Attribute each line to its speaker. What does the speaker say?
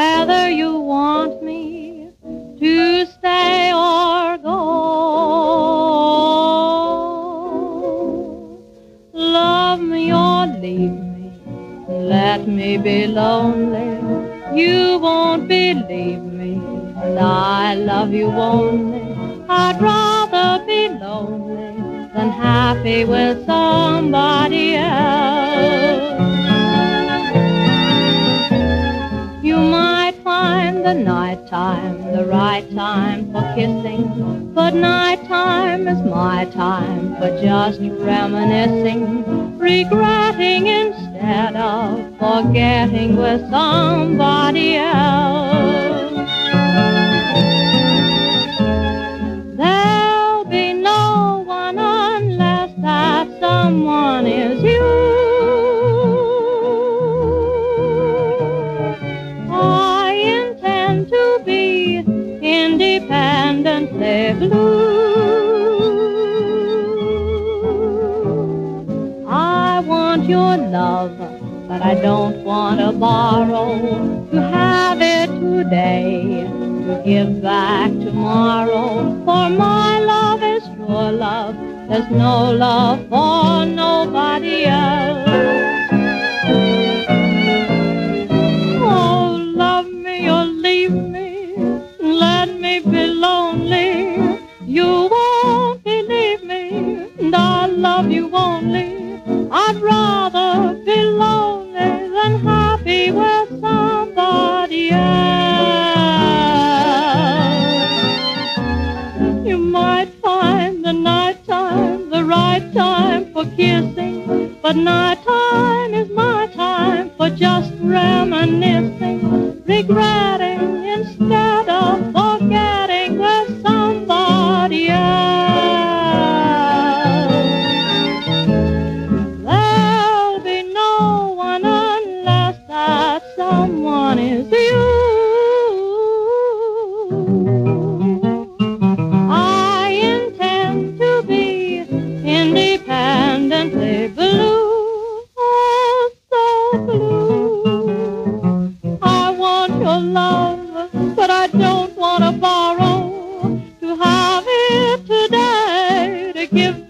Speaker 1: whether you want me to stay or go. Love me or leave me, let me be lonely. You won't believe me, and I love you only. I'd rather be lonely than happy with somebody else. You might find the nighttime the right time for kissing, but nighttime is my time for just reminiscing, regretting instead of forgetting with somebody else. There'll be no one unless that someone is you. I intend to be independently blue. I want your love, but I don't want to borrow, to have it today, to give back tomorrow. For my love is your love, there's no love for nobody else. Oh, love me or leave me, let me be lonely. You won't believe me, and I love you only. I'd rather be lonely than happy with somebody else. You might find the nighttime the right time for kissing, but nighttime is my time for just reminiscing, regretting instead of forgetting with somebody else. There'll be no one unless that someone is you. I intend to be independently blue, oh so blue. I want your love, but I don't want to borrow, to have it today, to give